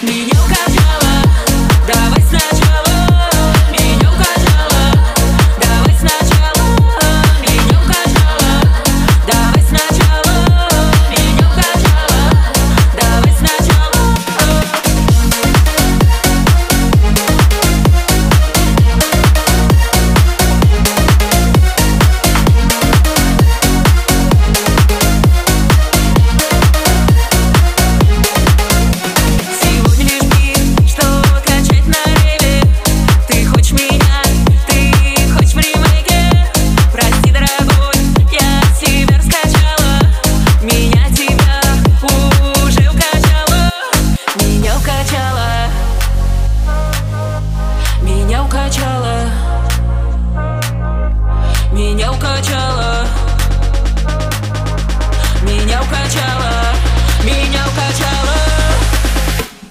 Меня укачало, давай сначала. Меня укачало, давай сначала. Меня укачало, давай сначала. Меня укачало, давай сначала. Сегодня лишь миг, что качать на реве. Ты хочешь меня, ты хочешь в ремейке. Прости, дорогой, я тебя раскачала. Меня тебя уже укачало. Меня укачало. Меня укачало. Меня укачало. Меня укачало. Меня